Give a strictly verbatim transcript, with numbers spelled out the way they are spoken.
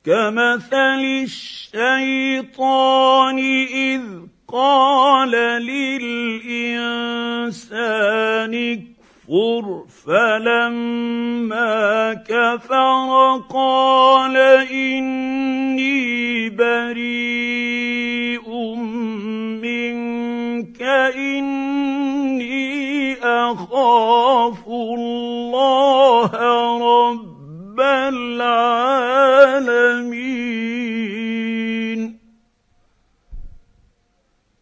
كمثل الشيطان إذ قال للإنسان اكفر فلما كفر قال إني بريء منك إني أخاف الله رب